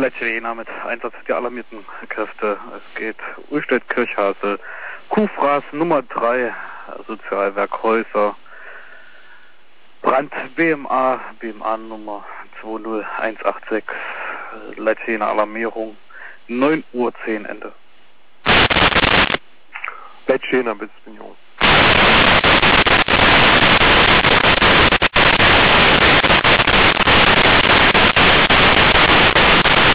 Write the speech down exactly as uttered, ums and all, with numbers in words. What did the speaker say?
Leitjena mit Einsatz der alarmierten Kräfte. Es geht Urstedt Kirchhasel, Kuhfraß Nummer drei, Sozialwerk Häuser, Brand B M A, B M A Nummer zwei null eins acht sechs, Leitjena Alarmierung, neun Uhr zehn Ende. Leitjena, Bezbindung.